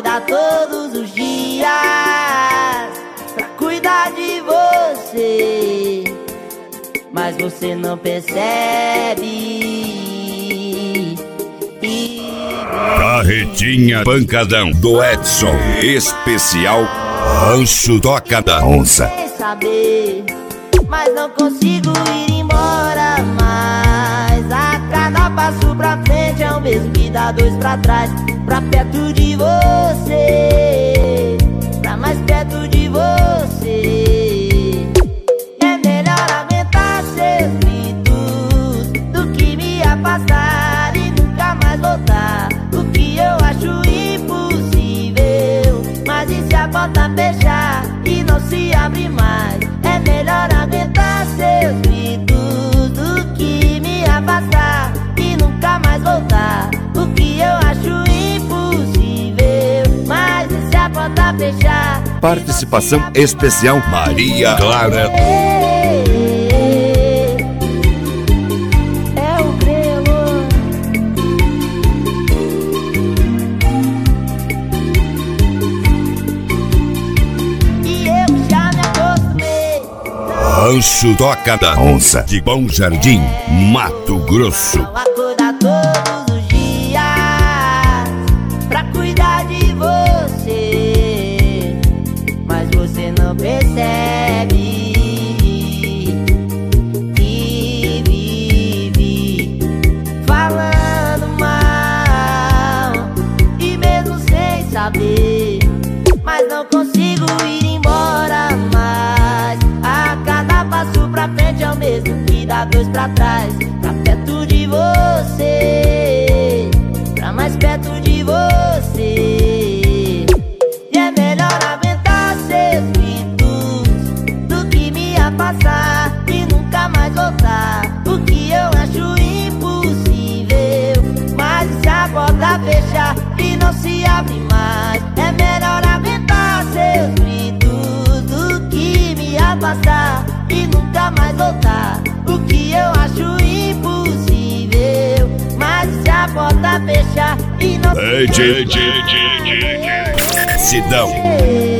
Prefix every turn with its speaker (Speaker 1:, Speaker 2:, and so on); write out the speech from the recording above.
Speaker 1: acordar todos os dias pra cuidar de você, mas você não percebe.
Speaker 2: Carretinha Pancadão do Edson, especial Rancho Toca da Onça.
Speaker 1: Sem saber, mas não consigo ir embora mais. A cada passo pra frente é o mesmo que dá dois pra trás. Pra perto de você, pra mais perto de você. É melhor aguentar seus gritos do que me afastar e nunca mais voltar. O que eu acho impossível, mas e se a porta fechar e não se abre mais? É melhor aguentar seus gritos do que me afastar e nunca mais voltar. O que eu acho impossível, mas e se a porta fechar?
Speaker 2: Participação especial Maria Clara.
Speaker 1: É o grelo. E eu já me acostumei.
Speaker 2: Rancho Toca da Onça de Bom Jardim, Mato Grosso.
Speaker 1: Não acordar todos os dias pra cuidar de você, mas você não percebe que vive falando mal e mesmo sem saber, mas não consigo ir embora mais. A cada passo pra frente é o mesmo que dá dois pra trás. Pra perto de você, pra mais perto de você. E é melhor aguentar seus gritos do que me afastar e nunca mais voltar. O que eu acho impossível, mas e se a porta fechar e não se abre mais? É melhor aguentar seus gritos do que me afastar e nunca mais voltar. O que eu acho impossível, mas e se a porta fechar e não se abre mais?
Speaker 2: Sidão.